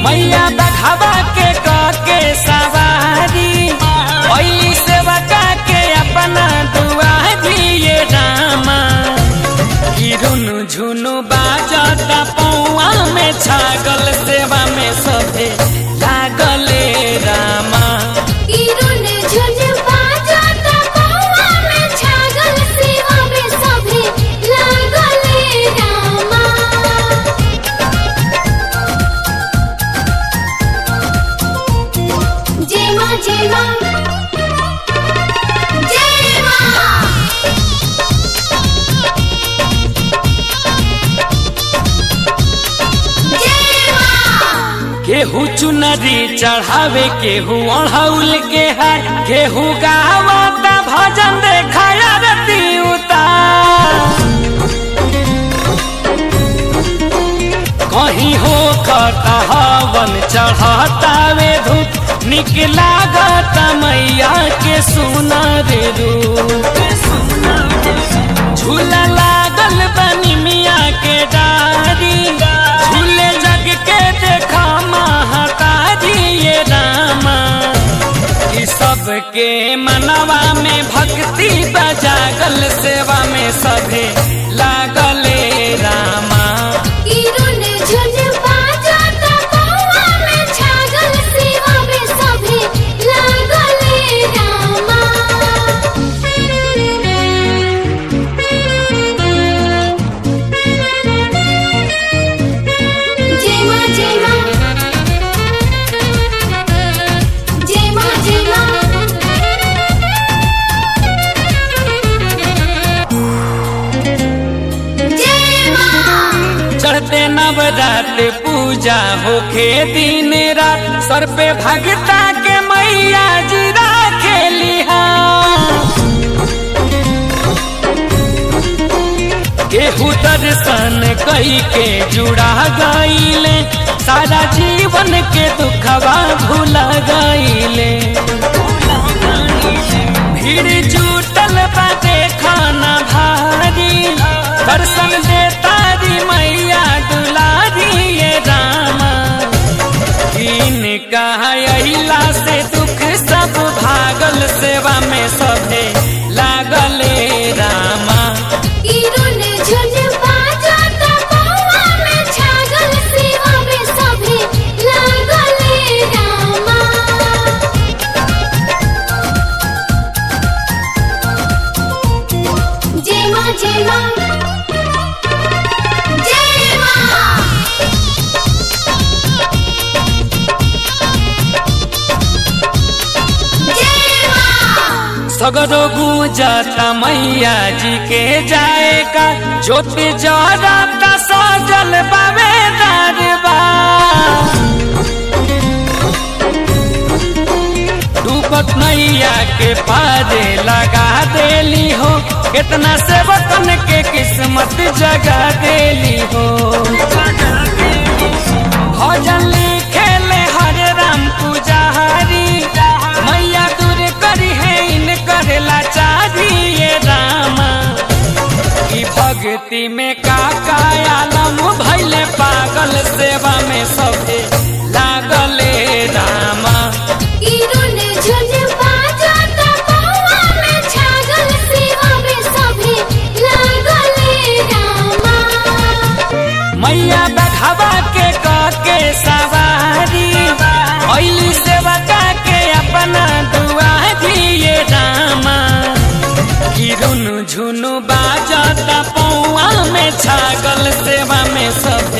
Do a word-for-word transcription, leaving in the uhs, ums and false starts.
मैया बघावा के के सवारी ओई सेवा के अपना दुआरी ये रामा की रुनु झुनु बाजता पौआ में छागल सेवा में सभे लागले रामा केहू चुनरी चढ़ावे केहू ओढ़ौल के है केहू गावता भजन देखाया रती उतार कहीं हो खता हवन चढ़तावे धूप निक लागत मैया के सुनर रूप झूला लागल बनी मिया के डारी झूले जग के देखा महतारी ये रामा ई सबके मनवा में भक्ति बजागल सेवा में सभे लागले रामा चढ़ते नवरात पूजा होखे दिन रात सर पे भगता के मैया जी राखेली केहू दर्शन कई के जुड़ा गईले सारा जीवन के दुखवा भूला गईले भीड़ जुटल बाटे खाना भारी दर्शन देता दी मैया दुलारी ये रामा इनका अहिला से दुख सब भागल सेवा में सभे लागले रामा सगरो गूंजता मैया जी के जाएगा ज्योति जरता सजल बाबे दरबार डूबत मैया के पारे लगा देली हो कितना सेवकन के किस्मत जगा देली हो भजन लिखेले हरे राम पुजारी मैया दूर करी है इन करेला चारी ये रामा की भक्ति में काका आलम भैले पागल सेवा में सभे लागले रामा मैया बघावा के के सवारी ओइली सेवा के अपना दुआरी ये रामा की रुनु झुनु बाजता पौआ में छागल सेवा में सब